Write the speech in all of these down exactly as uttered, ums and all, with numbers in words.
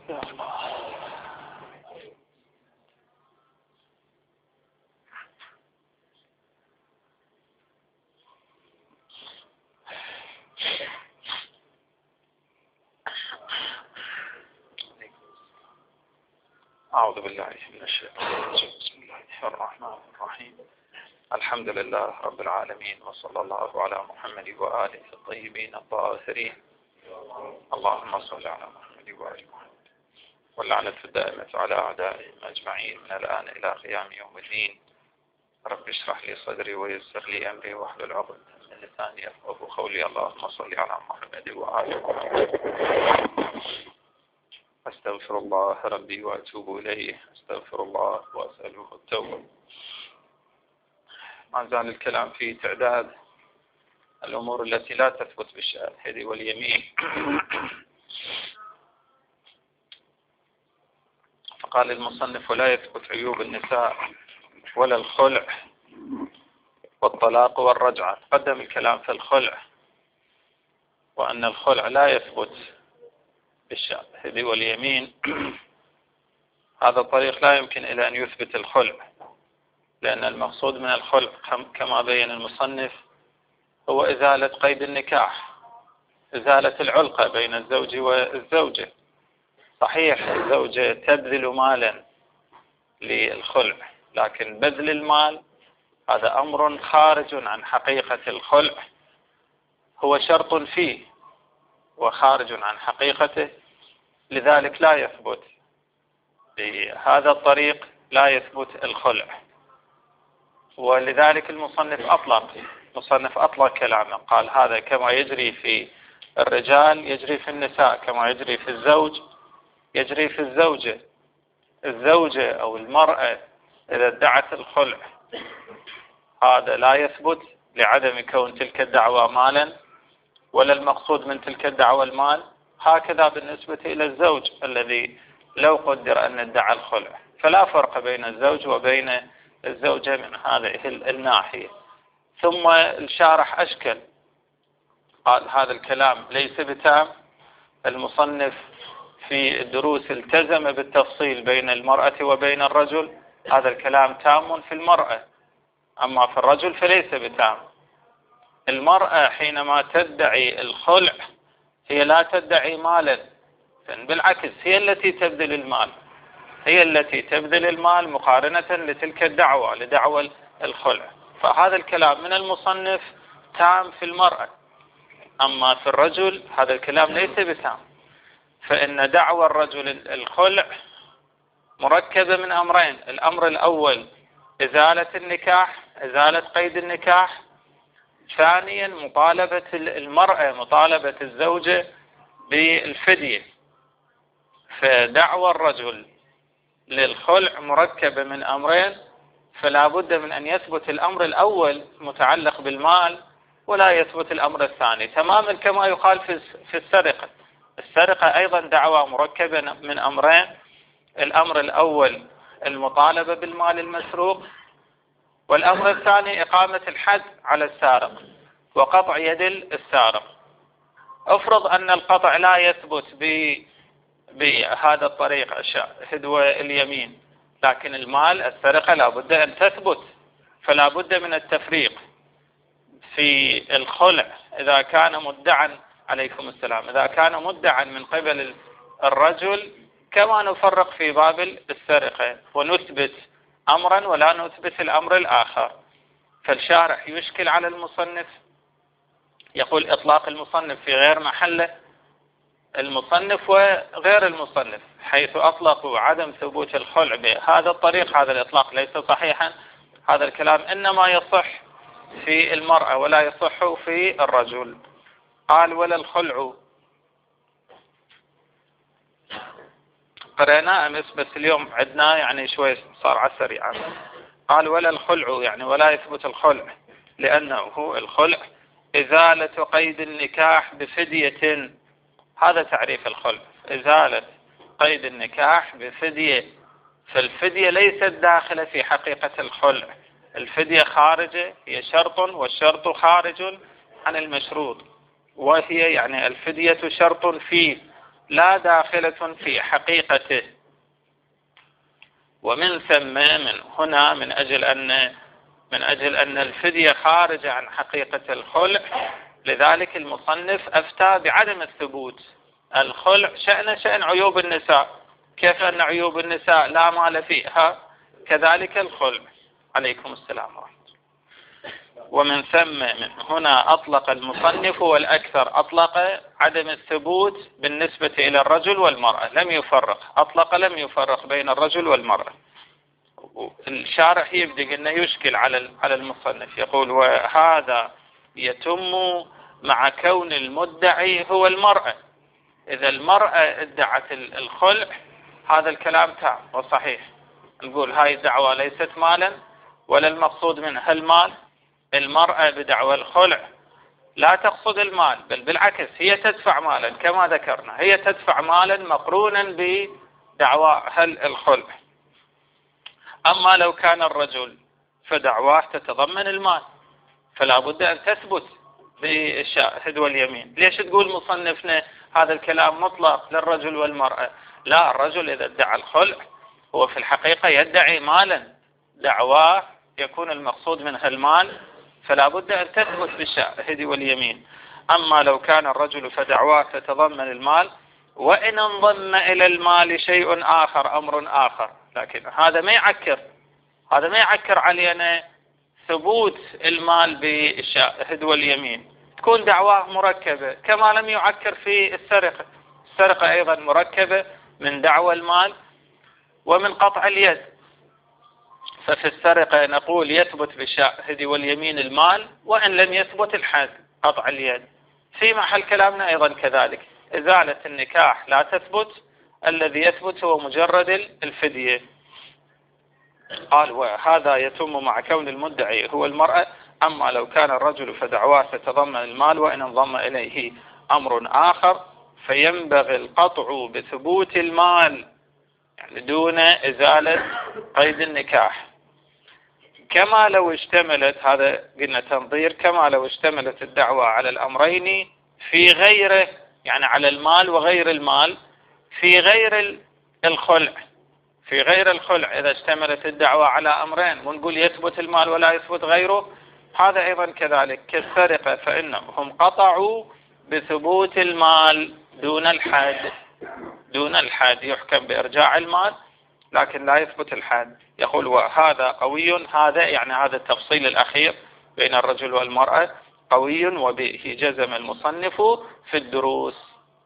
يا الله. أعوذ بالله من الشيطان الرجيم. بسم الله الرحمن الرحيم. الحمد لله رب العالمين، وصلى الله على محمد وآله الطيبين الطاهرين. اللهم صل على محمد وآل محمد، واللعنة الدائمة على أعدائهم أجمعين من الآن إلى قيام يوم الدين. رب اشرح لي صدري ويسر لي أمري واحلل عقدة من لساني يفقهوا قولي. اللهم صل على محمد وآل محمد. أستغفر الله ربي وأتوب إليه، أستغفر الله وأسأله التوبة. ما زال الكلام في تعداد الأمور التي لا تثبت بالشاهد واليمين. فقال المصنف: ولا يثبت عيوب النساء ولا الخلع والطلاق والرجعة. قدم الكلام في الخلع، وأن الخلع لا يثبت بالشاهد واليمين. هذا الطريق لا يمكن إلى أن يثبت الخلع، لأن المقصود من الخلع كما بين المصنف هو إزالة قيد النكاح، إزالة العلقة بين الزوج والزوجة. صحيح الزوجة تبذل مالا للخلع، لكن بذل المال هذا أمر خارج عن حقيقة الخلع، هو شرط فيه وخارج عن حقيقته، لذلك لا يثبت بهذا الطريق، لا يثبت الخلع. ولذلك المصنف أطلق المصنف أطلق كلامه، قال هذا كما يجري في الرجال يجري في النساء، كما يجري في الزوج يجري في الزوجة. الزوجة أو المرأة إذا ادعت الخلع هذا لا يثبت لعدم كون تلك الدعوة مالا، ولا المقصود من تلك الدعوة المال. هكذا بالنسبة إلى الزوج الذي لو قدر أن ادعى الخلع، فلا فرق بين الزوج وبين الزوجة من هذه الناحية. ثم الشارح أشكل، قال هذا الكلام ليس بتام. المصنف في الدروس التزم بالتفصيل بين المرأة وبين الرجل، هذا الكلام تام في المرأة، أما في الرجل فليس بتام. المرأة حينما تدعي الخلع هي لا تدعي مالا، بالعكس هي التي تبذل المال، هي التي تبذل المال مقارنة لتلك الدعوة، لدعوة الخلع. فهذا الكلام من المصنف تام في المرأة، أما في الرجل هذا الكلام ليس بتام. فإن دعوى الرجل الخلع مركبة من أمرين: الأمر الأول إزالة النكاح، إزالة قيد النكاح. ثانيا مطالبة المرأة، مطالبة الزوجة بالفدية. فدعوى الرجل للخلع مركبة من أمرين، فلا بد من أن يثبت الأمر الأول متعلق بالمال، ولا يثبت الأمر الثاني، تماما كما يقال في السرقة. السرقة أيضا دعوى مركبة من أمرين: الأمر الأول المطالبة بالمال المسروق، والأمر الثاني إقامة الحد على السارق وقطع يد السارق. افرض أن القطع لا يثبت بهذا الطريق الشاهد واليمين، لكن المال السرقة لا بد أن تثبت، فلا بد من التفريق في الخلع. إذا كان مدعا عليكم السلام إذا كان مدعا من قبل الرجل، كما نفرق في باب السرقة ونثبت أمرا ولا نثبت الأمر الآخر. فالشارح يشكل على المصنف، يقول إطلاق المصنف في غير محله، المصنف وغير المصنف حيث أطلقوا عدم ثبوت الخلع بهذا الطريق، هذا الإطلاق ليس صحيحا. هذا الكلام إنما يصح في المرأة ولا يصح في الرجل. قال: ولا الخلع، قرأنا أمس بس اليوم عندنا يعني شوي صار عسر يعني. قال: ولا الخلع، يعني ولا يثبت الخلع، لأنه الخلع إزالة قيد النكاح بفدية. هذا تعريف الخلع: إزالة قيد النكاح بفدية. فالفدية ليست داخلة في حقيقة الخلع، الفدية خارجة، هي شرط، والشرط خارج عن المشروط، وهي يعني الفدية شرط فيه لا داخلة في حقيقته. ومن ثم من هنا من أجل أن من أجل أن الفدية خارجة عن حقيقة الخلع، لذلك المصنف أفتى بعدم الثبوت. الخلع شأن شأن عيوب النساء، كيف أن عيوب النساء لا مال فيها كذلك الخلع. عليكم السلام ورحمة الله. ومن ثم من هنا أطلق المصنف والأكثر أطلق عدم الثبوت بالنسبة إلى الرجل والمرأة، لم يفرق، أطلق لم يفرق بين الرجل والمرأة. الشارح يبدأ أنه يشكل على على المصنف، يقول وهذا يتم مع كون المدعي هو المرأة. إذا المرأة ادعت الخلع هذا الكلام تام وصحيح، نقول هاي الدعوة ليست مالا ولا المقصود منها المال. المرأة بدعوى الخلع لا تقصد المال، بل بالعكس هي تدفع مالا كما ذكرنا، هي تدفع مالا مقرونا بدعواها الخلع. أما لو كان الرجل فدعواه تتضمن المال، فلا بد أن تثبت بالشاهد واليمين. ليش تقول مصنفنا هذا الكلام مطلق للرجل والمرأة؟ لا، الرجل إذا ادعى الخلع هو في الحقيقة يدعي مالا، دعواه يكون المقصود منها المال، فلا بد أن تثبت بالشاهد واليمين. أما لو كان الرجل فدعواه تتضمن المال، وإن انضم إلى المال شيء آخر أمر آخر، لكن هذا ما يعكر هذا ما يعكر علينا ثبوت المال بالشاهد واليمين. تكون دعواه مركبة كما لم يعكر في السرقة. السرقة أيضا مركبة من دعوى المال ومن قطع اليد. ففي السرقة نقول يثبت بالشاهد واليمين المال، وإن لم يثبت الحد قطع اليد. في محل كلامنا أيضا كذلك إزالة النكاح لا تثبت، الذي يثبت هو مجرد الفدية. قال وهذا يتم مع كون المدعي هو المرأة. أما لو كان الرجل فدعواه تتضمن المال، وإن انضم إليه أمر آخر فينبغي القطع بثبوت المال، يعني دون إزالة قيد النكاح. كما لو اشتملت، هذا قلنا تنظير، كما لو اشتملت الدعوة على الأمرين في غيره، يعني على المال وغير المال في غير الخلع. في غير الخلع إذا اشتملت الدعوة على أمرين ونقول يثبت المال ولا يثبت غيره، هذا أيضا كذلك كالسرقة، فإنهم قطعوا بثبوت المال دون الحد. دون الحد يحكم بإرجاع المال لكن لا يثبت الحد. يقول وهذا قوي، هذا يعني هذا التفصيل الأخير بين الرجل والمرأة قوي، وبه جزم المصنف في الدروس.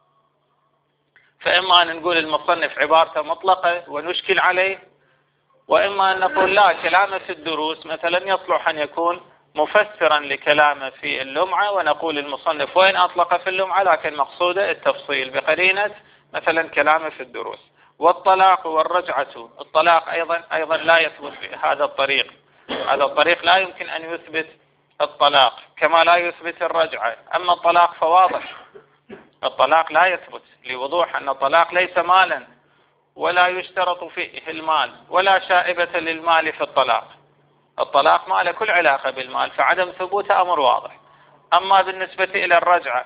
فإما أن نقول المصنف عبارته مطلقة ونشكل عليه، وإما أن نقول لا، كلامه في الدروس مثلا يصلح أن يكون مفسرا لكلامه في اللمعة، ونقول المصنف وين أطلق في اللمعة لكن مقصوده التفصيل بقرينة مثلا كلامه في الدروس. والطلاق والرجعة، الطلاق أيضا أيضا لا يثبت بهذا الطريق. هذا الطريق لا يمكن أن يثبت الطلاق كما لا يثبت الرجعة. أما الطلاق فواضح، الطلاق لا يثبت لوضوح أن الطلاق ليس مالا ولا يشترط فيه المال ولا شائبة للمال في الطلاق. الطلاق ما له كل علاقة بالمال، فعدم ثبوته أمر واضح. أما بالنسبة إلى الرجعة،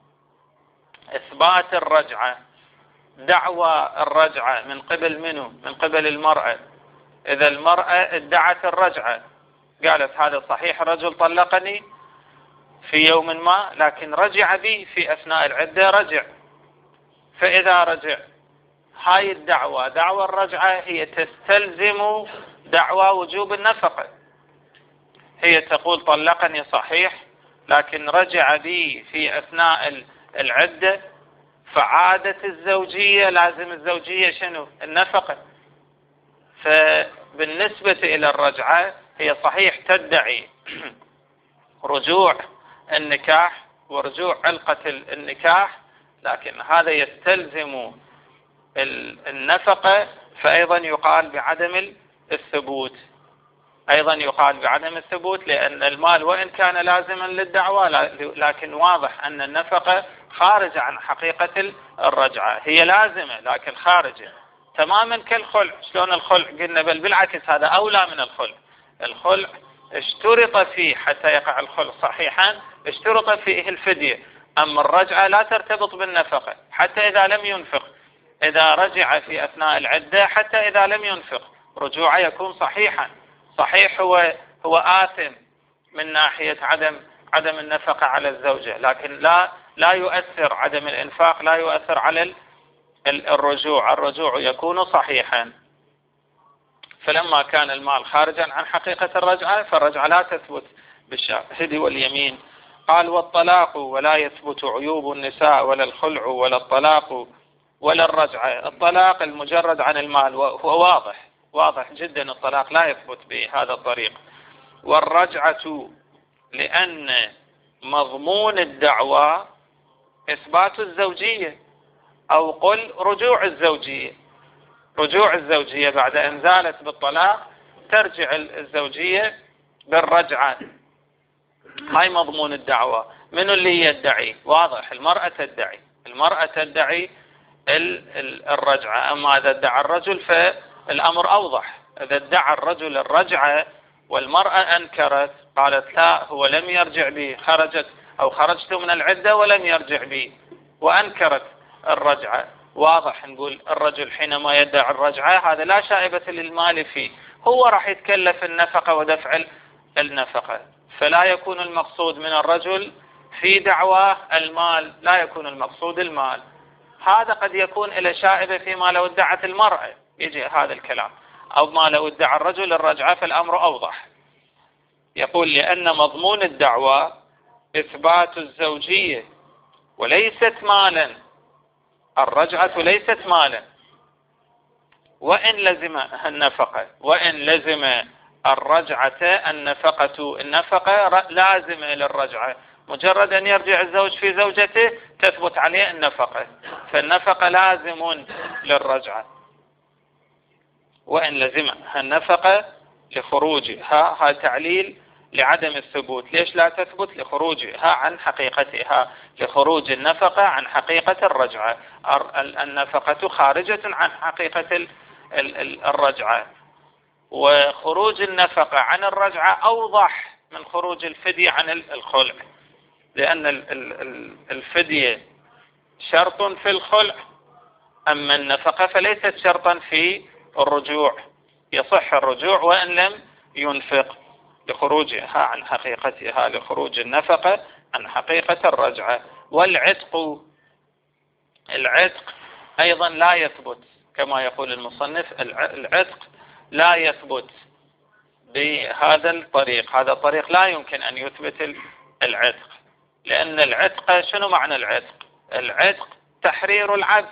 إثبات الرجعة، دعوى الرجعة من قبل منه؟ من قبل المرأة. إذا المرأة ادعت الرجعة، قالت هذا صحيح الرجل طلقني في يوم ما لكن رجع بي في أثناء العدة رجع، فإذا رجع هاي الدعوة دعوى الرجعة هي تستلزم دعوى وجوب النفقة. هي تقول طلقني صحيح لكن رجع بي في أثناء العدة، فعادة الزوجية لازم الزوجية شنو؟ النفقة. فبالنسبة إلى الرجعة هي صحيح تدعي رجوع النكاح ورجوع علقة النكاح، لكن هذا يستلزم النفقة، فأيضا يقال بعدم الثبوت. أيضا يقال بعدم الثبوت لأن المال وإن كان لازما للدعوة لكن واضح أن النفقة خارجة عن حقيقة الرجعة. هي لازمة لكن خارجة تماما كالخلع. شلون الخلع؟ قلنا بل بالعكس هذا أولى من الخلع. الخلع اشترط فيه حتى يقع الخلع صحيحا اشترط فيه الفدية، أما الرجعة لا ترتبط بالنفقة حتى إذا لم ينفق، إذا رجع في أثناء العدة حتى إذا لم ينفق رجوعه يكون صحيحا. صحيح هو هو آثم من ناحية عدم عدم النفقة على الزوجة، لكن لا لا يؤثر عدم الإنفاق لا يؤثر على الرجوع، الرجوع يكون صحيحا. فلما كان المال خارجا عن حقيقة الرجعة فالرجعة لا تثبت بالشاهد واليمين. قال والطلاق ولا يثبت عيوب النساء ولا الخلع ولا الطلاق ولا الرجعة. الطلاق المجرد عن المال وهو واضح واضح جدا، الطلاق لا يثبت بهذا الطريق. والرجعة لأن مضمون الدعوى إثبات الزوجية، أو قل رجوع الزوجية. رجوع الزوجية بعد أن زالت بالطلاق ترجع الزوجية بالرجعة، هاي مضمون الدعوة. من اللي يدعي؟ واضح، المرأة تدعي المرأة تدعي الرجعة. أما إذا ادعى الرجل فالأمر أوضح. إذا ادعى الرجل الرجعة والمرأة أنكرت قالت لا هو لم يرجع بي، خرجت أو خرجت من العدة ولم يرجع بي، وأنكرت الرجعة، واضح نقول الرجل حينما يدعي الرجعة هذا لا شائبة للمال فيه، هو راح يتكلف النفقة ودفع النفقة. فلا يكون المقصود من الرجل في دعواه المال، لا يكون المقصود المال. هذا قد يكون إلى شائبة فيما لو ادعت المرأة يجي هذا الكلام، أو ما لو ادعى الرجل الرجعة فالأمر أوضح. يقول لأن مضمون الدعوة إثبات الزوجية وليست مالا، الرجعة ليست مالا، وإن لزم النفقة وإن لزم الرجعة النفقة النفقة لازمة للرجعة، مجرد أن يرجع الزوج في زوجته تثبت عليه النفقة، فالنفقة لازم للرجعة وإن لزم النفقة لخروجها. هذا تعليل لعدم الثبوت. ليش لا تثبت؟ لخروجها عن حقيقتها، لخروج النفقة عن حقيقة الرجعة. النفقة خارجة عن حقيقة الرجعة، وخروج النفقة عن الرجعة أوضح من خروج الفدية عن الخلع، لأن الفدية شرط في الخلع، أما النفقة فليست شرطا في الرجوع، يصح الرجوع وإن لم ينفق لخروجها عن حقيقتها، لخروج النفقة عن حقيقة الرجعة. والعتق، العتق أيضا لا يثبت كما يقول المصنف، العتق لا يثبت بهذا الطريق، هذا الطريق لا يمكن أن يثبت العتق، لأن العتق شنو معنى العتق؟ العتق تحرير العبد،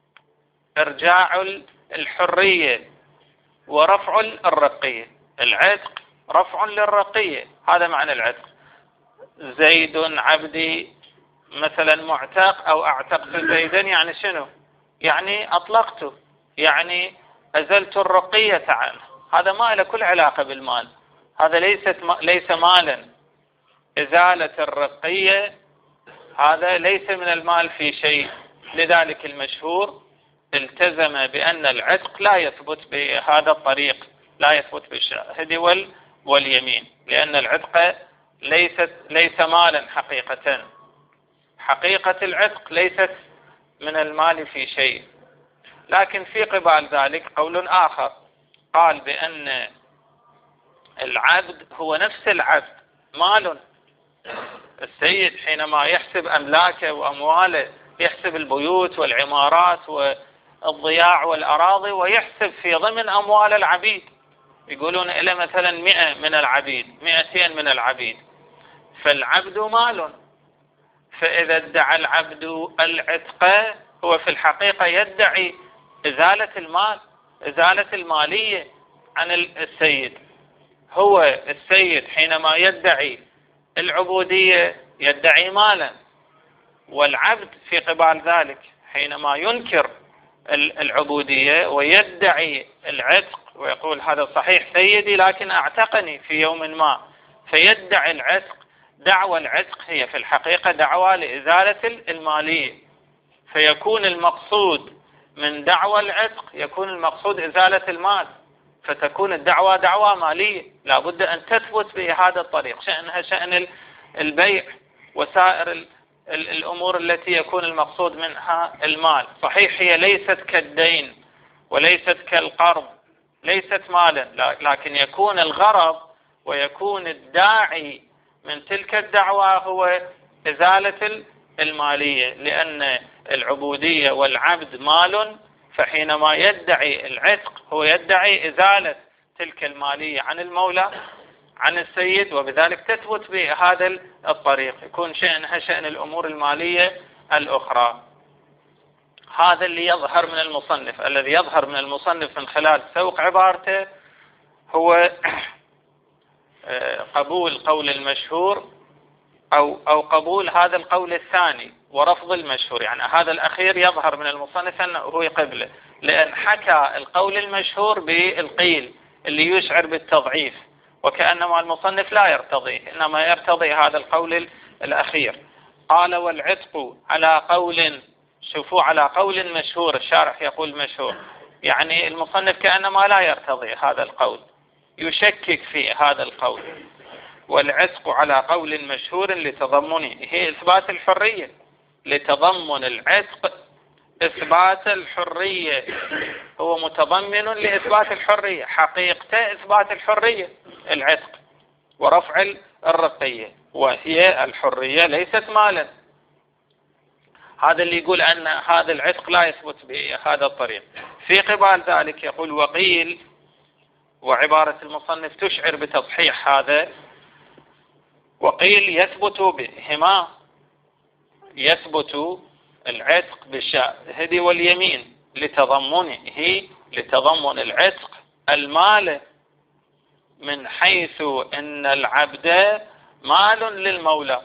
إرجاع الحرية ورفع الرقية. العتق رفع للرقية، هذا معنى العتق. زيد عبدي مثلا معتق أو أعتقت زيدا، يعني شنو؟ يعني أطلقته، يعني أزلت الرقية عنه. هذا ما له كل علاقة بالمال، هذا ليست ليس مالا. إزالة الرقية هذا ليس من المال في شيء، لذلك المشهور التزم بأن العتق لا يثبت بهذا الطريق، لا يثبت بالشاهد واليمين، لأن العتق ليست ليس مالا حقيقة، حقيقة العتق ليست من المال في شيء. لكن في قبال ذلك قول آخر، قال بأن العبد هو نفس العبد مال. السيد حينما يحسب أملاكه وأمواله يحسب البيوت والعمارات والضياع والأراضي، ويحسب في ضمن أموال العبيد، يقولون إلى مثلا مئة من العبيد، مئتين من العبيد، فالعبد مال. فإذا ادعى العبد العتق هو في الحقيقة يدعي إزالة المال، إزالة المالية عن السيد. هو السيد حينما يدعي العبودية يدعي مالا، والعبد في قبال ذلك حينما ينكر العبودية ويدعي العتق ويقول هذا صحيح سيدي لكن أعتقني في يوم ما، فيدعي العتق. دعوى العتق هي في الحقيقة دعوى لإزالة المالية، فيكون المقصود من دعوى العتق يكون المقصود إزالة المال، فتكون الدعوى دعوى مالية لا بد أن تثبت بهذا الطريق، شأنها شأن البيع وسائر الأمور التي يكون المقصود منها المال. صحيح هي ليست كالدين وليست كالقرض، ليست مالا، لكن يكون الغرض ويكون الداعي من تلك الدعوة هو إزالة المالية، لأن العبودية والعبد مال، فحينما يدعي العتق هو يدعي إزالة تلك المالية عن المولى عن السيد، وبذلك تثبت بهذا الطريق، يكون شأنها شأن الأمور المالية الأخرى. هذا اللي يظهر من المصنف. الذي يظهر من المصنف من خلال سوق عبارته هو قبول قول المشهور أو أو قبول هذا القول الثاني ورفض المشهور. يعني هذا الأخير يظهر من المصنف أنه هو يقبله، لأن حكى القول المشهور بالقيل اللي يشعر بالتضعيف، وكأنما المصنف لا يرتضيه، إنما يرتضي هذا القول الأخير. قال والعتق على قول، شوفوا على قول مشهور، الشارح يقول مشهور، يعني المصنف كأنما لا يرتضي هذا القول، يشكك في هذا القول. والعتق على قول مشهور لتضمنه، هي إثبات الحرية، لتضمن العتق إثبات الحرية، هو متضمن لإثبات الحرية، حقيقته إثبات الحرية العتق ورفع الرقية، وهي الحرية ليست مالا. هذا اللي يقول أن هذا العتق لا يثبت بهذا الطريق. في قبال ذلك يقول وقيل، وعبارة المصنف تشعر بتصحيح هذا، وقيل يثبت بهما، يثبت العتق بالشاهد واليمين لتضمنه، لتضمن العتق المال، من حيث أن العبد مال للمولى،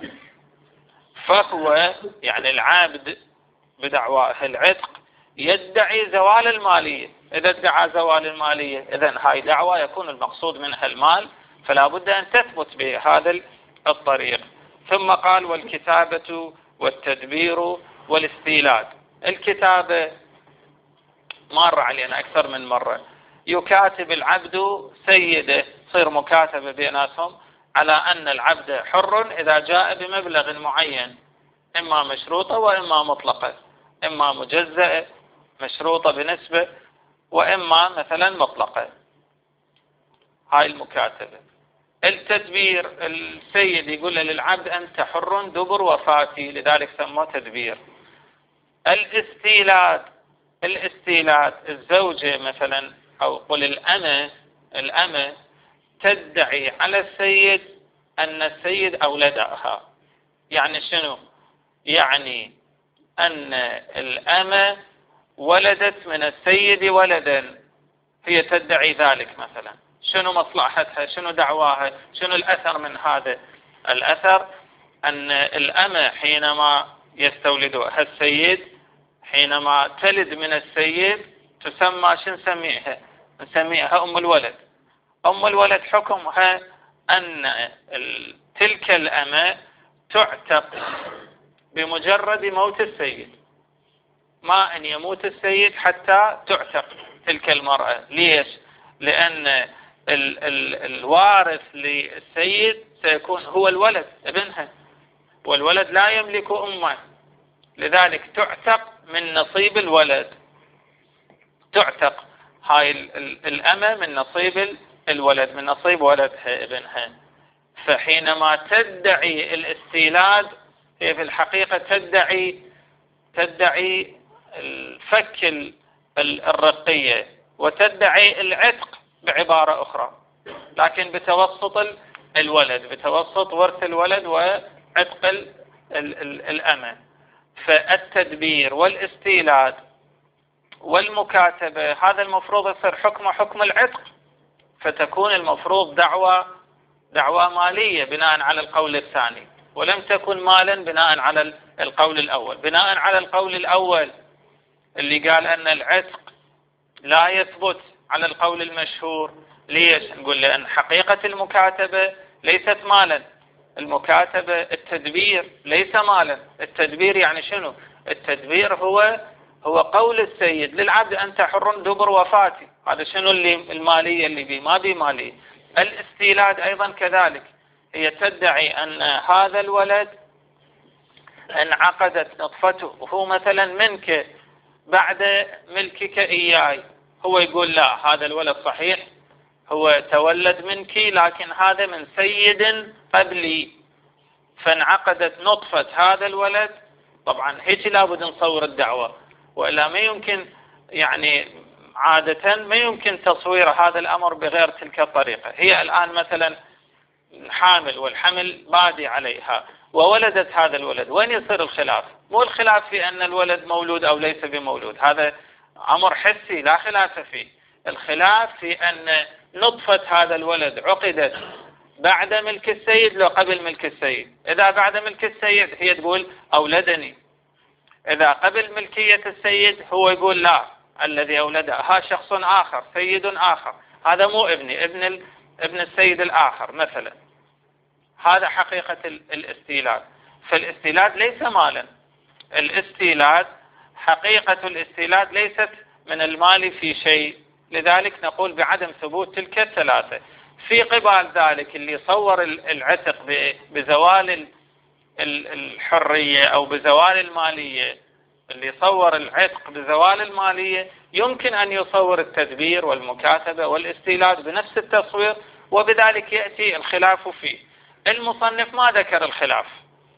فهو يعني العبد بدعواه العتق يدعي زوال المالية. إذا ادعى زوال المالية إذن هاي دعوة يكون المقصود منها المال، فلا بد أن تثبت بهذا الطريق. ثم قال والكتابة والتدبير والاستيلاد. الكتابة مر علينا أكثر من مرة، يكاتب العبد سيده، تصير مكاتبة بيناتهم على أن العبد حر إذا جاء بمبلغ معين، إما مشروطة وإما مطلقة، إما مجزأة مشروطة بنسبة وإما مثلا مطلقة. هاي المكاتبة. التدبير، السيد يقول للعبد أنت حر دبر وفاتي، لذلك سموه تدبير. الاستيلاد، الاستيلاد الزوجة مثلا أو قل الأمة، الأمة تدعي على السيد أن السيد أولدها. يعني شنو؟ يعني أن الأمة ولدت من السيد ولدا، هي تدعي ذلك مثلا. شنو مصلحتها؟ شنو دعواها؟ شنو الأثر من هذا؟ الأثر أن الأمة حينما يستولدها السيد، حينما تلد من السيد تسمى، شو نسميها؟ نسميها أم الولد. أم الولد حكمها أن تلك الأمة تعتق بمجرد موت السيد، ما أن يموت السيد حتى تعتق تلك المرأة. ليش؟ لأن ال ال الوارث للسيد سيكون هو الولد ابنها، والولد لا يملك أمه، لذلك تعتق من نصيب الولد، تعتق هاي الأمة من نصيب الولد، من نصيب ولدها ابنها. فحينما تدعي الاستيلاد هي في الحقيقة تدعي تدعي الفك الرقية، وتدعي العتق بعبارة أخرى، لكن بتوسط الولد، بتوسط ورث الولد وعتق الأمة. فالتدبير والاستيلاد والمكاتبة هذا المفروض يصير حكمه حكم العتق، فتكون المفروض دعوة دعوة مالية بناء على القول الثاني، ولم تكن مالا بناء على القول الأول. بناء على القول الأول اللي قال أن العتق لا يثبت على القول المشهور. ليش؟ نقول لأن حقيقة المكاتبة ليست مالا، المكاتبة التدبير ليس مالا. التدبير يعني شنو؟ التدبير هو هو قول السيد للعبد أنت حر دبر وفاتي، هذا شنو اللي المالية اللي بي ما بي مالية. الاستيلاد أيضا كذلك، هي تدعي أن هذا الولد انعقدت نطفته وهو مثلا منك بعد ملكك إياي، هو يقول لا هذا الولد صحيح هو تولد منك لكن هذا من سيد قبلي، فانعقدت نطفة هذا الولد. طبعا هيك لابد نصور الدعوة، وإلا ما يمكن يعني عادة ما يمكن تصوير هذا الأمر بغير تلك الطريقة. هي الآن مثلا حامل والحمل بادي عليها وولدت هذا الولد، وين يصير الخلاف؟ مو الخلاف في أن الولد مولود أو ليس بمولود، هذا أمر حسي لا خلاف فيه. الخلاف في أن نطفة هذا الولد عقدت بعد ملك السيد لو قبل ملك السيد. إذا بعد ملك السيد هي تقول أولدني، إذا قبل ملكية السيد هو يقول لا الذي أولده ها شخص آخر سيد آخر، هذا مو ابني، ابن ابن السيد الآخر مثلا. هذا حقيقة الاستيلاد. فالاستيلاد ليس مالا، الاستيلاد حقيقة الاستيلاد ليست من المال في شيء، لذلك نقول بعدم ثبوت تلك الثلاثة. في قبال ذلك اللي صور العتق بزوال الحرية أو بزوال المالية، اللي صور العتق بزوال المالية يمكن أن يصور التدبير والمكاتبة والاستيلاد بنفس التصوير، وبذلك يأتي الخلاف فيه. المصنف ما ذكر الخلاف،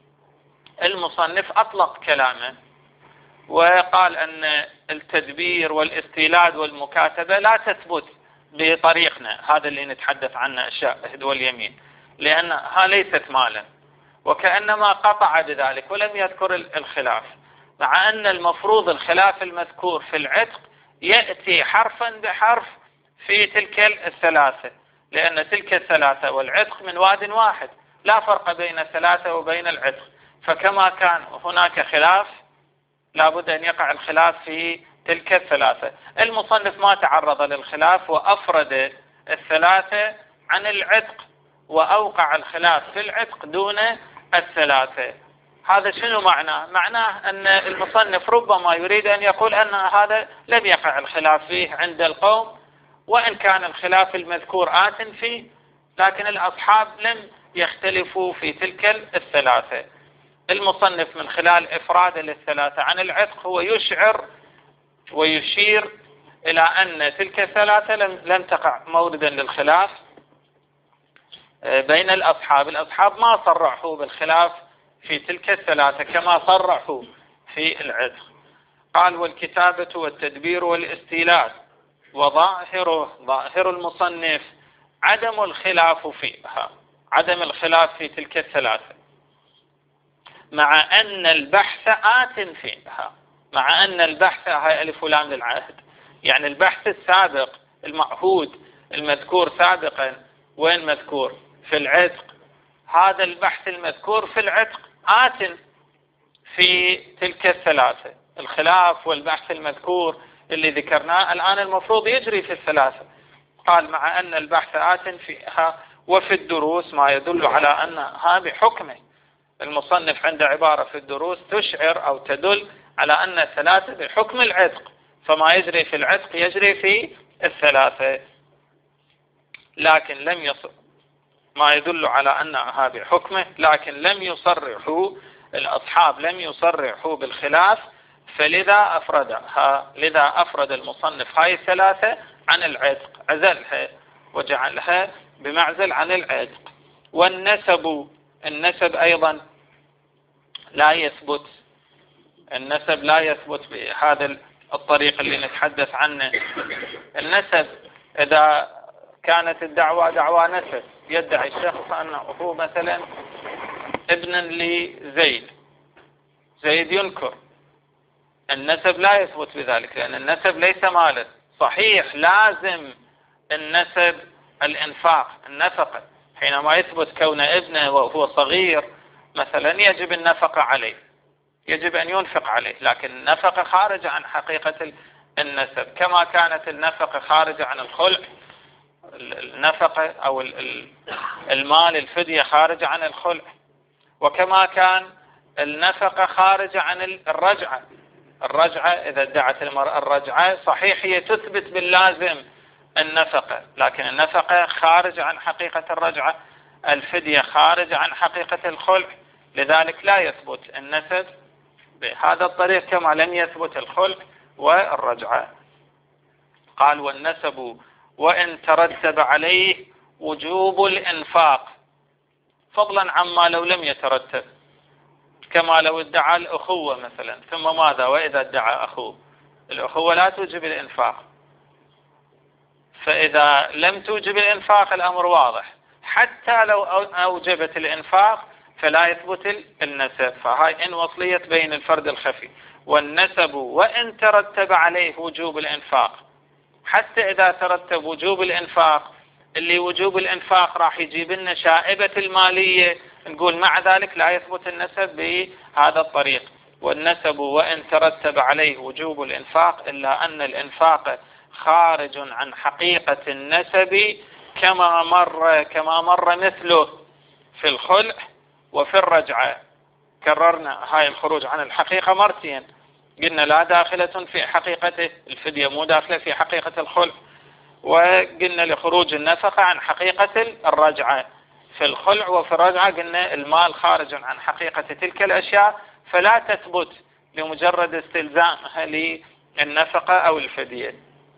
المصنف أطلق كلامه وقال أن التدبير والاستيلاد والمكاتبة لا تثبت بطريقنا هذا اللي نتحدث عنه الشاهد واليمين، لأنها ليست مالا، وكأنما قطع بذلك ولم يذكر الخلاف، مع أن المفروض الخلاف المذكور في العتق يأتي حرفا بحرف في تلك الثلاثة، لأن تلك الثلاثة والعتق من واد واحد، لا فرق بين الثلاثة وبين العتق. فكما كان هناك خلاف لابد أن يقع الخلاف في تلك الثلاثة. المصنف ما تعرض للخلاف وأفرد الثلاثة عن العتق وأوقع الخلاف في العتق دون الثلاثة. هذا شنو معناه؟ معناه أن المصنف ربما يريد أن يقول أن هذا لم يقع الخلاف فيه عند القوم، وإن كان الخلاف المذكور آت فيه، لكن الأصحاب لم يختلفوا في تلك الثلاثة. المصنف من خلال إفراد للثلاثة عن العتق هو يشعر ويشير إلى أن تلك الثلاثة لم, لم تقع موردا للخلاف بين الأصحاب. الأصحاب ما صرحوا بالخلاف في تلك الثلاثة كما صرحوا في العتق. قال والكتابة والتدبير والاستيلاد وظاهره ظاهر المصنف عدم الخلاف فيها، عدم الخلاف في تلك الثلاثة، مع أن البحث آت فيها، مع أن البحث هاي ألف ولام للعهد، يعني البحث السابق المعهود المذكور سابقا وين مذكور؟ في العتق. هذا البحث المذكور في العتق آت في تلك الثلاثة. الخلاف والبحث المذكور اللي ذكرناه الآن المفروض يجري في الثلاثة. قال مع أن البحث آت فيها وفي الدروس ما يدل على أنها بحكمه. المصنف عند عبارة في الدروس تشعر أو تدل على أن الثلاثة بحكم العتق، فما يجري في العتق يجري في الثلاثة، لكن لم يصر ما يدل على أنها بحكمه، لكن لم يصرحوا الأصحاب لم يصرحوا بالخلاف، فلذا أفردها، لذا أفرد المصنف هاي الثلاثة عن العتق، عزلها وجعلها بمعزل عن العتق. والنسب، النسب أيضا لا يثبت، النسب لا يثبت بهذا الطريق اللي نتحدث عنه. النسب إذا كانت الدعوة دعوة نسب، يدعي الشخص أنه هو مثلا ابن لزيد، زيد ينكر، النسب لا يثبت بذلك، لأن النسب ليس مالا. صحيح لازم النسب الإنفاق، النفقة، حينما يثبت كون ابنه وهو صغير مثلا يجب النفقة عليه، يجب أن ينفق عليه، لكن النفقة خارجة عن حقيقة النسب، كما كانت النفقة خارجة عن الخلع، النفقة أو المال الفدية خارجة عن الخلع، وكما كان النفقة خارجة عن الرجعة. الرجعة إذا ادعت المرأة الرجعة صحيح هي تثبت باللازم النفقة، لكن النفقة خارجة عن حقيقة الرجعة، الفدية خارجة عن حقيقة الخلع، لذلك لا يثبت النسب بهذا الطريق كما لم يثبت الخلق والرجعة. قال والنسب وإن ترتب عليه وجوب الإنفاق، فضلا عما لو لم يترتب، كما لو ادعى الأخوة مثلا، ثم ماذا وإذا ادعى أخوه؟ الأخوة لا توجب الإنفاق، فإذا لم توجب الإنفاق الأمر واضح، حتى لو أوجبت الإنفاق فلا يثبت النسب. فهاي إن وصلية بين الفرد الخفي. والنسب وإن ترتب عليه وجوب الإنفاق، حتى إذا ترتب وجوب الإنفاق، اللي وجوب الإنفاق راح يجيب لنا شائبة المالية، نقول مع ذلك لا يثبت النسب بهذا الطريق. والنسب وإن ترتب عليه وجوب الإنفاق إلا أن الإنفاق خارج عن حقيقة النسب كما مر كما مر مثله في الخلع وفي الرجعة. كررنا هاي الخروج عن الحقيقة مرتين، قلنا لا داخلة في حقيقته، الفدية مو داخلة في حقيقة الخلع، وقلنا لخروج النفقة عن حقيقة الرجعة. في الخلع وفي الرجعة قلنا المال خارج عن حقيقة تلك الأشياء، فلا تثبت لمجرد استلزامها للنفقة أو الفدية.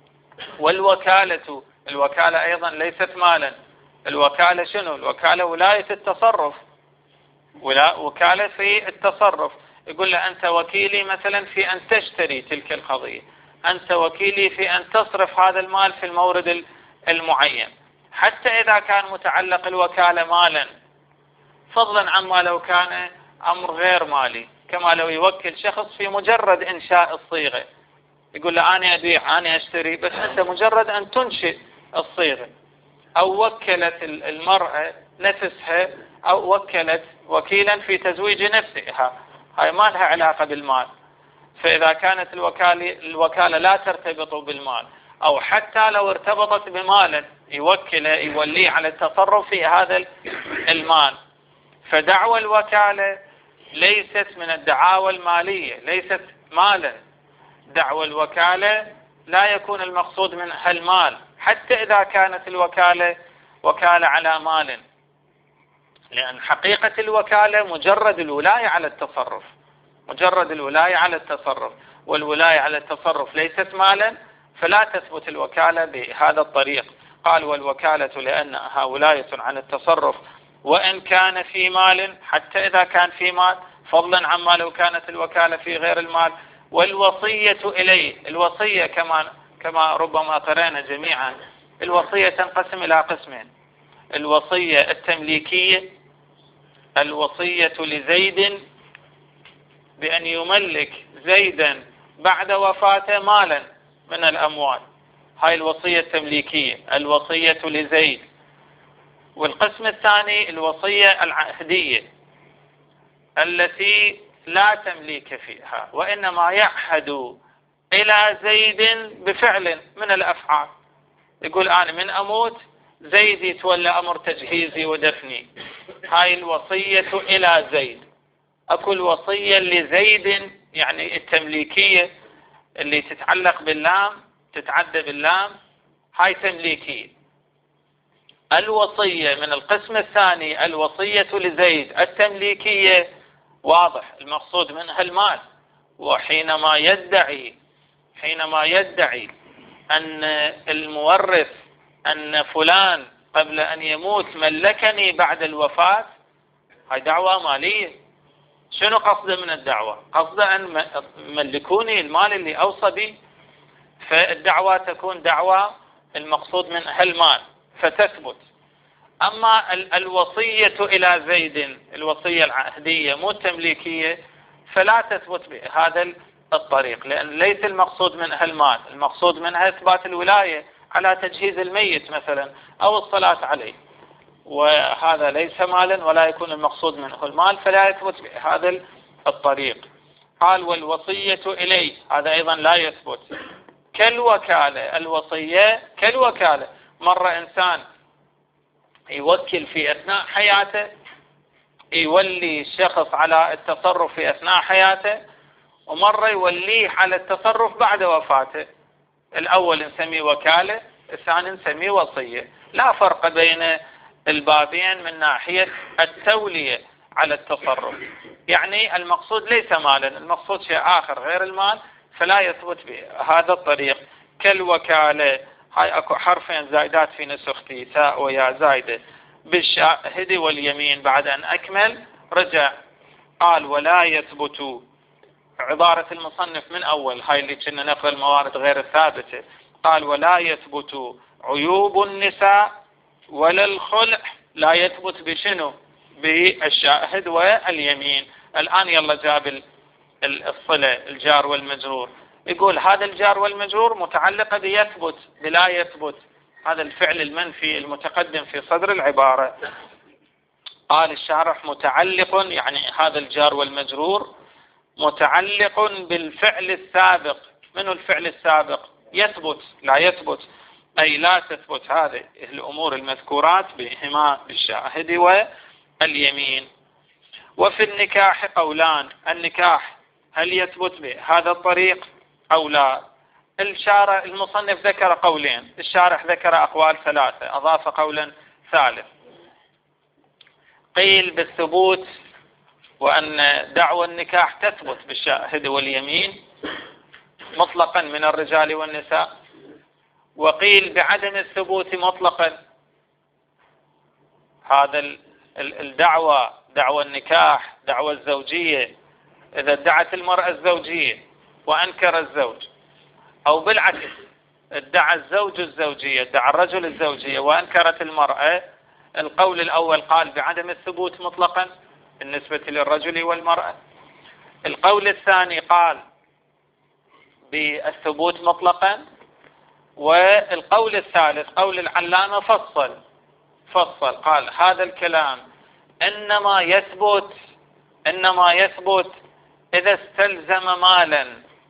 والوكالة، الوكالة أيضا ليست مالا. الوكالة شنو؟ الوكالة ولاية التصرف، ولا وكالة في التصرف. يقول له أنت وكيلي مثلا في أن تشتري تلك القضية، أنت وكيلي في أن تصرف هذا المال في المورد المعين. حتى إذا كان متعلق الوكالة مالا، فضلا عما لو كان أمر غير مالي، كما لو يوكل شخص في مجرد إنشاء الصيغة، يقول له أنا أبيع أنا أشتري، بس أنت مجرد أن تنشئ الصيغة. أو وكلت المرأة نفسها، أو وكلت وكيلا في تزويج نفسها، هاي ما لها علاقة بالمال. فإذا كانت الوكالة, الوكالة لا ترتبط بالمال، أو حتى لو ارتبطت بمال يوكل يوليه على التصرف في هذا المال، فدعوى الوكالة ليست من الدعاوى المالية، ليست مالا. دعوى الوكالة لا يكون المقصود منها المال، حتى إذا كانت الوكالة وكالة على مال، لأن حقيقة الوكالة مجرد الولاية على التصرف، مجرد الولاية على التصرف، والولاية على التصرف ليست مالا، فلا تثبت الوكالة بهذا الطريق. قال والوكالة لأنها ولاية عن التصرف وإن كان في مال، حتى إذا كان في مال، فضلا عما لو كانت الوكالة في غير المال. والوصية إليه، الوصية كما كما ربما قرأنا جميعا، الوصية تنقسم إلى قسمين: الوصية التمليكية، الوصية لزيد بأن يملك زيدا بعد وفاته مالا من الأموال، هاي الوصية التمليكية، الوصية لزيد. والقسم الثاني الوصية العهدية التي لا تمليك فيها، وإنما يعهد إلى زيد بفعل من الأفعال، يقول أنا من أموت زيد يتولى أمر تجهيزي ودفني، هاي الوصية إلى زيد. أكو الوصية لزيد يعني التمليكية اللي تتعلق باللام، تتعدى باللام، هاي تمليكية. الوصية من القسم الثاني الوصية لزيد التمليكية واضح المقصود منها المال. وحينما يدعي حينما يدعي أن المورث أن فلان قبل أن يموت ملكني بعد الوفاة، هاي دعوة مالية. شنو قصده من الدعوة؟ قصده أن ملكوني المال اللي أوصى به، فالدعوة تكون دعوة المقصود منها المال فتثبت. أما الوصية إلى زيد الوصية العهدية مو التمليكية فلا تثبت بهذا الطريق، لأن ليس المقصود منها المال، المقصود منها إثبات الولاية على تجهيز الميت مثلا أو الصلاة عليه، وهذا ليس مالا ولا يكون المقصود منه المال، فلا يثبت بهذا الطريق. قال والوصية إليه، هذا أيضا لا يثبت. كالوكالة، الوصية كالوكالة، مرة إنسان يوكل في أثناء حياته، يولي الشخص على التصرف في أثناء حياته، ومرة يوليه على التصرف بعد وفاته. الأول نسميه وكالة، الثاني نسميه وصية. لا فرق بين البابين من ناحية التولية. على التصرف. يعني المقصود ليس مالا، المقصود شيء آخر غير المال، فلا يثبت بهذا الطريق. كالوكالة، هاي اكو حرفين زائدات في نسختي، تاء ويا زايدة. بالشاهد واليمين بعد أن أكمل رجع قال ولا يثبت. عبارة المصنف من أول هاي اللي كنا نقرأ الموارد غير الثابتة، قال ولا يثبت عيوب النساء ولا الخلع، لا يثبت بشنو؟ بالشاهد واليمين. الآن يلا جاب الصلة الجار والمجرور، يقول هذا الجار والمجرور متعلقة بيثبت بلا يثبت، هذا الفعل المنفي المتقدم في صدر العبارة. قال الشارح متعلق، يعني هذا الجار والمجرور متعلق بالفعل السابق. من الفعل السابق؟ يثبت لا يثبت، أي لا تثبت هذه الأمور المذكورات بهما بالشاهد واليمين. وفي النكاح قولان، النكاح هل يثبت بهذا الطريق أو لا؟ الشارع المصنف ذكر قولين، الشارح ذكر أقوال ثلاثة، أضاف قولا ثالث. قيل بالثبوت، وأن دعوى النكاح تثبت بالشاهد واليمين مطلقا من الرجال والنساء. وقيل بعدم الثبوت مطلقا. هذا الدعوى، دعوى النكاح، دعوى الزوجية، إذا ادعت المرأة الزوجية وأنكر الزوج، أو بالعكس ادعى الزوج الزوجية، ادعى الرجل الزوجية وأنكرت المرأة، القول الأول قال بعدم الثبوت مطلقا بالنسبة للرجل والمرأة. القول الثاني قال بالثبوت مطلقا. والقول الثالث قول العلامة فصل فصل قال هذا الكلام إنما يثبت إنما يثبت إذا استلزم مالا،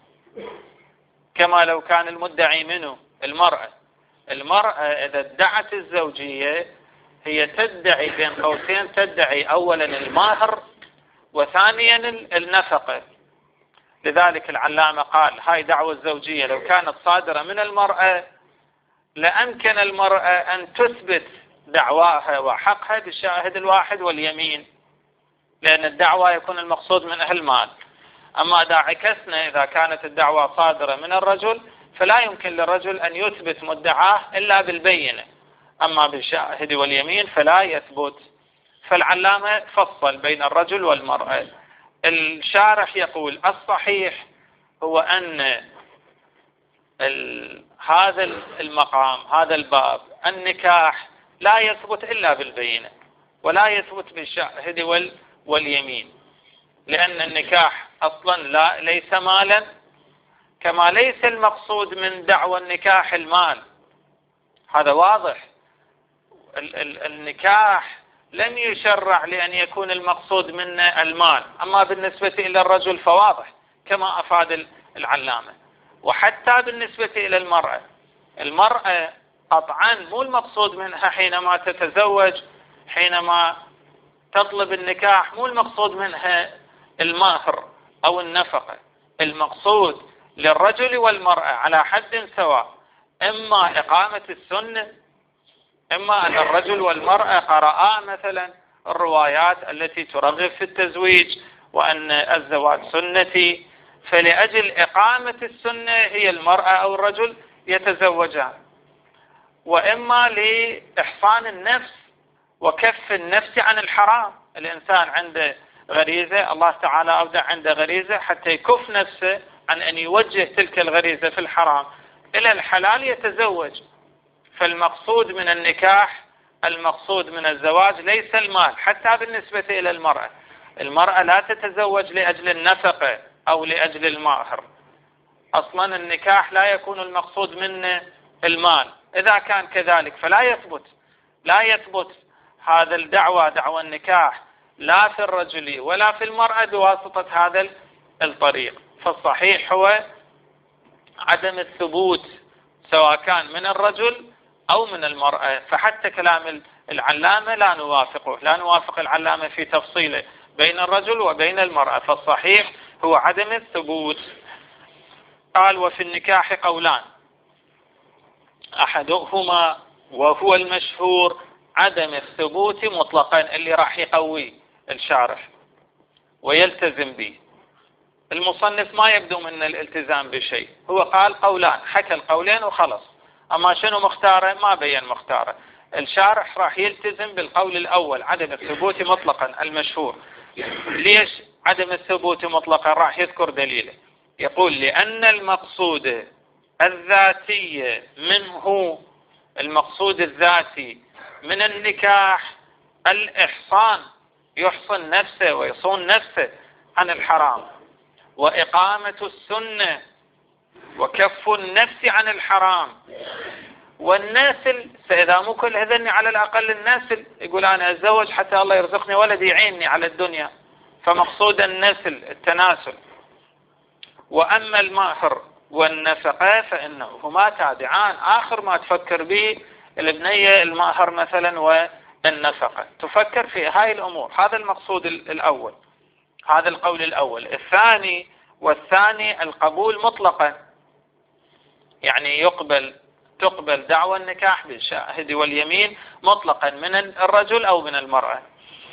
كما لو كان المدعي منه المرأة. المرأة إذا ادعت الزوجية هي تدعي بين قوسين، تدعي أولا المهر وثانيا النفقة. لذلك العلامة قال هاي دعوة الزوجية لو كانت صادرة من المرأة لأمكن المرأة أن تثبت دعواها وحقها بالشاهد الواحد واليمين، لأن الدعوة يكون المقصود من أهل المال. أما إذا عكسنا، إذا كانت الدعوة صادرة من الرجل فلا يمكن للرجل أن يثبت مدعاه إلا بالبينة، أما بالشاهد واليمين فلا يثبت. فالعلامة فصل بين الرجل والمرأة. الشارح يقول الصحيح هو أن هذا المقام، هذا الباب النكاح لا يثبت إلا بالبينة ولا يثبت بالشاهد واليمين، لأن النكاح أصلا لا ليس مالا، كما ليس المقصود من دعوى النكاح المال. هذا واضح. ال ال النكاح لم يشرع لأن يكون المقصود منه المال، أما بالنسبة إلى الرجل فواضح كما أفاد العلامة. وحتى بالنسبة إلى المرأة، المرأة قطعا مو المقصود منها حينما تتزوج، حينما تطلب النكاح مو المقصود منها المهر أو النفقة. المقصود للرجل والمرأة على حد سواء إما إقامة السنة، إما أن الرجل والمرأة قرأا مثلا الروايات التي ترغب في التزويج وأن الزواج سنتي، فلأجل إقامة السنة هي المرأة أو الرجل يتزوجان. وإما لإحصان النفس وكف النفس عن الحرام. الإنسان عنده غريزة، الله تعالى أودع عنده غريزة حتى يكف نفسه عن أن يوجه تلك الغريزة في الحرام إلى الحلال يتزوج. فالمقصود من النكاح، المقصود من الزواج ليس المال. حتى بالنسبة إلى المرأة، المرأة لا تتزوج لأجل النفقة أو لأجل المهر. أصلا النكاح لا يكون المقصود منه المال. إذا كان كذلك فلا يثبت لا يثبت هذا الدعوة، دعوة النكاح، لا في الرجل ولا في المرأة بواسطة هذا الطريق. فالصحيح هو عدم الثبوت سواء كان من الرجل أو من المرأة. فحتى كلام العلامة لا نوافقه، لا نوافق العلامة في تفصيله بين الرجل وبين المرأة. فالصحيح هو عدم الثبوت. قال وفي النكاح قولان، أحدهما وهو المشهور عدم الثبوت مطلقا، اللي راح يقوي الشارح ويلتزم به. المصنف ما يبدو من الالتزام بشيء، هو قال قولان، حكى القولين وخلص، أما شنو مختاره ما بين مختاره. الشارح راح يلتزم بالقول الأول عدم الثبوت مطلقا المشهور. ليش عدم الثبوت مطلقا؟ راح يذكر دليله، يقول لأن المقصود الذاتي منه، المقصود الذاتي من النكاح الإحصان، يحصن نفسه ويصون نفسه عن الحرام، وإقامة السنة وكف النفس عن الحرام، والناسل. فإذا مو كل هذني على الأقل الناسل، يقول أنا أتزوج حتى الله يرزقني ولد يعيني على الدنيا، فمقصود النسل التناسل. وأما المهر والنفقة فإنهما تابعان، آخر ما تفكر به البنية المهر مثلا والنفقة، تفكر في هاي الأمور. هذا المقصود الأول، هذا القول الأول. الثاني والثاني القبول مطلقا، يعني يقبل تقبل دعوى النكاح بالشاهد واليمين مطلقا من الرجل أو من المرأة،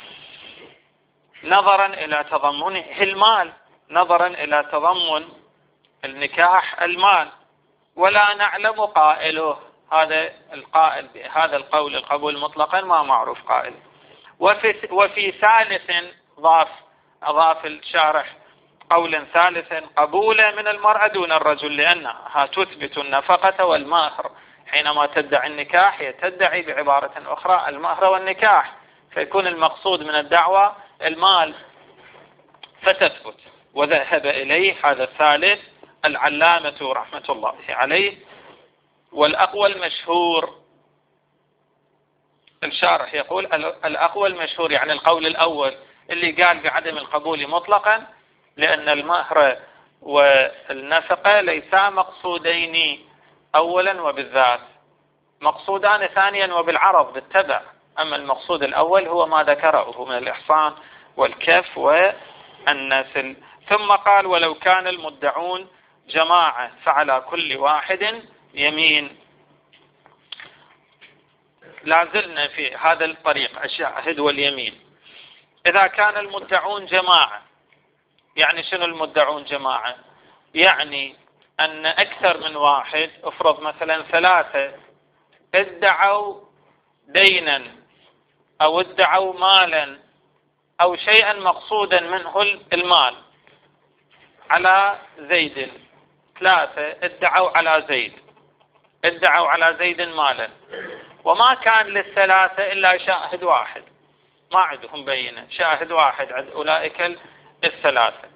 نظرا إلى تضمنه المال، نظرا إلى تضمن النكاح المال. ولا نعلم قائله، هذا القائل بهذا القول القبول مطلقا ما معروف قائل. وفي, وفي ثالث ضاف أضاف الشارح قولا ثالثا قبولا من المرأة دون الرجل، لأنها تثبت النفقة والمهر. حينما تدعي النكاح هي تدعي بعبارة أخرى المهر والنكاح، فيكون المقصود من الدعوة المال فتثبت. وذهب إليه هذا الثالث العلامة رحمة الله عليه. والأقوى المشهور، الشارح يقول الأقوى المشهور يعني القول الأول اللي قال بعدم القبول مطلقا، لأن المهر والنفقة ليسا مقصودين أولا وبالذات، مقصودان ثانيا وبالعرض بالتبع. أما المقصود الأول هو ما ذكره من الإحصان والكف والنسل. ثم قال ولو كان المدعون جماعة فعلى كل واحد يمين. لازلنا في هذا الطريق الشاهد واليمين. إذا كان المدعون جماعة، يعني شنو المدعون جماعة؟ يعني أن أكثر من واحد، افرض مثلا ثلاثة ادعوا دينا أو ادعوا مالا أو شيئا مقصودا منه المال على زيد، ثلاثة ادعوا على زيد، ادعوا على زيد مالا، وما كان للثلاثة إلا شاهد واحد، ما عندهم بينة، شاهد واحد عند أولئك الثلاثة.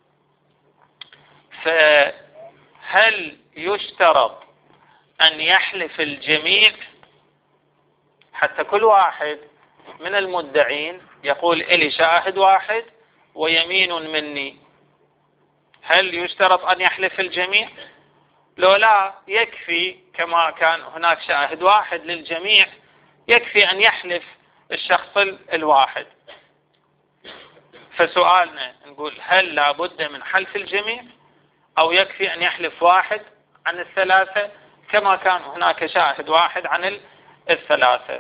فهل يشترط أن يحلف الجميع حتى كل واحد من المدعين يقول إلي شاهد واحد ويمين مني؟ هل يشترط أن يحلف الجميع؟ لو لا، يكفي كما كان هناك شاهد واحد للجميع، يكفي أن يحلف الشخص الواحد. فسؤالنا نقول هل لا بد من حلف الجميع أو يكفي أن يحلف واحد عن الثلاثة كما كان هناك شاهد واحد عن الثلاثة؟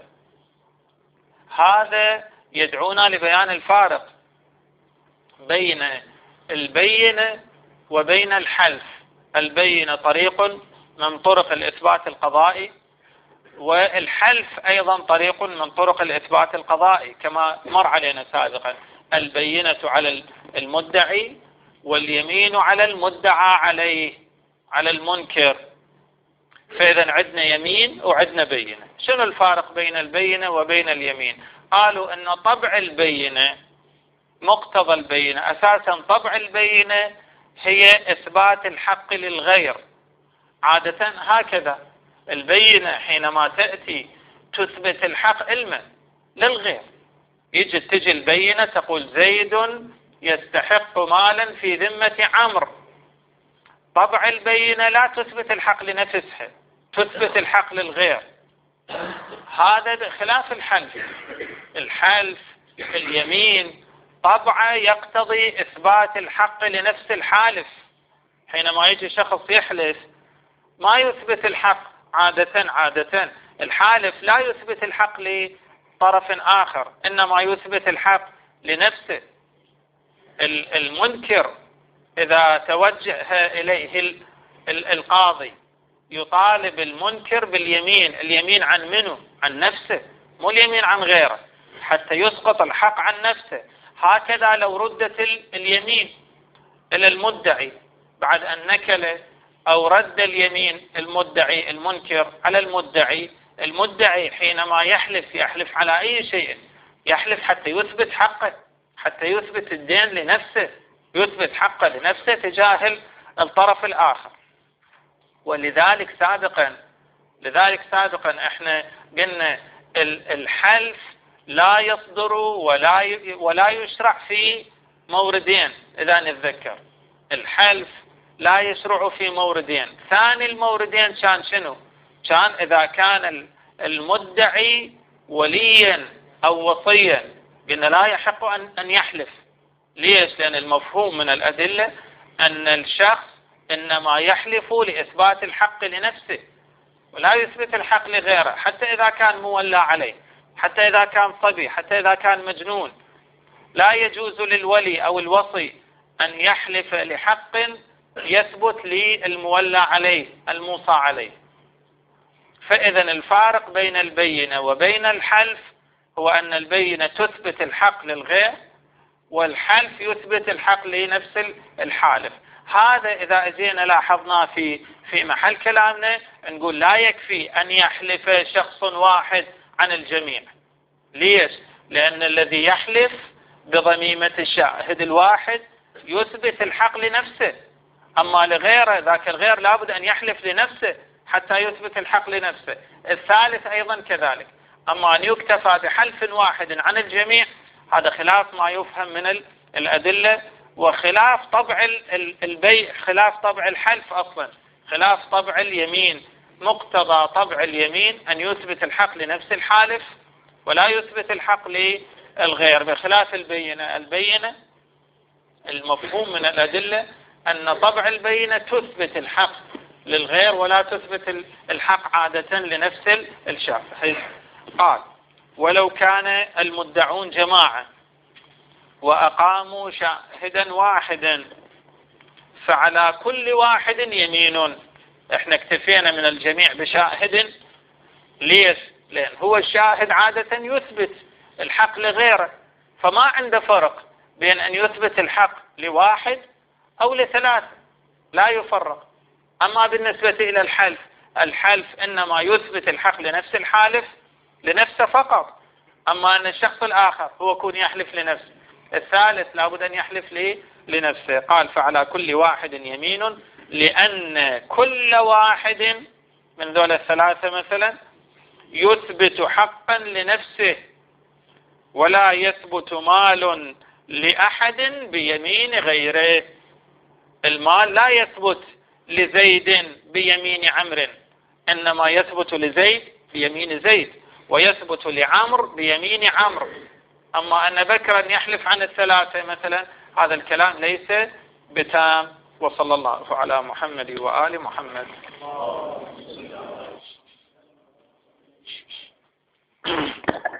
هذا يدعونا لبيان الفارق بين البينة وبين الحلف. البينة طريق من طرق الإثبات القضائي، والحلف أيضا طريق من طرق الإثبات القضائي كما مر علينا سابقا. البينة على المدعي واليمين على المدعى عليه، على المنكر. فإذا عندنا يمين وعندنا بينة. شنو الفارق بين البينة وبين اليمين؟ قالوا أن طبع البينة، مقتضى البينة أساسا طبع البينة هي إثبات الحق للغير. عادة هكذا البينة حينما تأتي تثبت الحق علما للغير. يجي تجي البينة تقول زيد يستحق مالا في ذمة عمرو. طبع البينة لا تثبت الحق لنفسها، تثبت الحق للغير. هذا خلاف الحلف. الحلف اليمين طبعا يقتضي إثبات الحق لنفس الحالف. حينما يجي شخص يحلف ما يثبت الحق عادة عادة الحالف لا يثبت الحق لطرف آخر، إنما يثبت الحق لنفسه. المنكر إذا توجه إليه القاضي يطالب المنكر باليمين، اليمين عن منه؟ عن نفسه، مو اليمين عن غيره، حتى يسقط الحق عن نفسه. هكذا لو ردت اليمين إلى المدعي بعد أن نكل، أو رد اليمين المدعي المنكر على المدعي، المدعي حينما يحلف يحلف على أي شيء، يحلف حتى يثبت حقه، حتى يثبت الدين لنفسه، يثبت حقه لنفسه تجاه الطرف الآخر. ولذلك سابقا لذلك سابقا احنا قلنا الحلف لا يصدر ولا ولا يشرع في موردين. إذا نتذكر الحلف لا يشرع في موردين. ثاني الموردين كان شنو؟ كان إذا كان المدعي وليا أو وصيا، قلنا لا يحق أن يحلف. ليش؟ لأن المفهوم من الأدلة أن الشخص إنما يحلف لإثبات الحق لنفسه، ولا يثبت الحق لغيره، حتى إذا كان مولى عليه، حتى إذا كان صبي، حتى إذا كان مجنون. لا يجوز للولي أو الوصي أن يحلف لحق يثبت للمولى عليه الموصى عليه. فإذا الفارق بين البينة وبين الحلف هو أن البينة تثبت الحق للغير، والحلف يثبت الحق لنفس الحالف. هذا إذا أجينا لاحظنا في في محل كلامنا نقول لا يكفي أن يحلف شخص واحد عن الجميع. ليش؟ لأن الذي يحلف بضميمة الشاهد الواحد يثبت الحق لنفسه، أما لغيره ذاك الغير لابد أن يحلف لنفسه حتى يثبت الحق لنفسه. الثالث أيضا كذلك. أما أن يكتفى بحلف واحد عن الجميع هذا خلاف ما يفهم من الأدلة، وخلاف طبع البيع، خلاف طبع الحلف أصلا، خلاف طبع اليمين. مقتضى طبع اليمين أن يثبت الحق لنفس الحالف ولا يثبت الحق للغير، بخلاف البينة. البينة المفهوم من الأدلة أن طبع البينة تثبت الحق للغير ولا تثبت الحق عادة لنفس الشخص. قال: ولو كان المدعون جماعة وأقاموا شاهدا واحدا فعلى كل واحد يمين. احنا اكتفينا من الجميع بشاهد. ليش؟ لأن هو الشاهد عادة يثبت الحق لغيره، فما عنده فرق بين أن يثبت الحق لواحد أو لثلاثة، لا يفرق. أما بالنسبة إلى الحلف، الحلف إنما يثبت الحق لنفس الحالف لنفسه فقط، أما أن الشخص الآخر هو يكون يحلف لنفسه. الثالث لابد أن يحلف لي لنفسه. قال: فعلى كل واحد يمين، لأن كل واحد من ذول الثلاثة مثلا يثبت حقا لنفسه، ولا يثبت مال لأحد بيمين غيره. المال لا يثبت لزيد بيمين عمرو، إنما يثبت لزيد بيمين زيد، ويثبت لعمر بيمين عمرو. أما أن بكرا يحلف عن الثلاثة مثلا، هذا الكلام ليس بتام. وصلى الله على محمد وآل محمد.